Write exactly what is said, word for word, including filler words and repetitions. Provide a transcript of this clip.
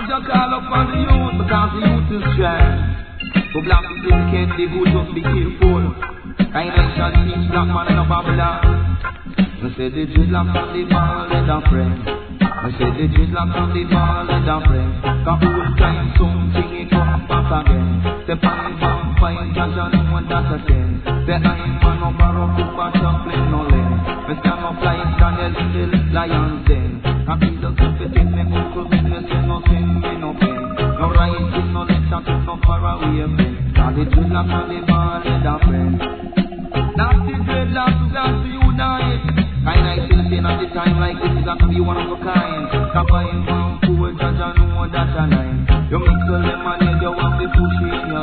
just call up on the youth because the youth is strong. So black people can't be good, just be careful. I shall teach black man in a Babylon. I say the dreadlock from the ball and a friend. I say the dreadlock from the ball and a friend. Cause whole time something it come back again. The pine vampire judge and one that again. The I'm man no borrow Cooper Chaplin no lane. Me stand up like Daniel in the lion's den. Cause he does not fit in me uncle when you say nothing me no pain. No rising no left and no far away friend. Cause the dreadlock from the ball and a friend. That's the dreadlock who got to unite. And I still saying at the time like this is got to be one of a kind. Cause I am one poor judge and know that a line. You mix the lemonade, you want to push it in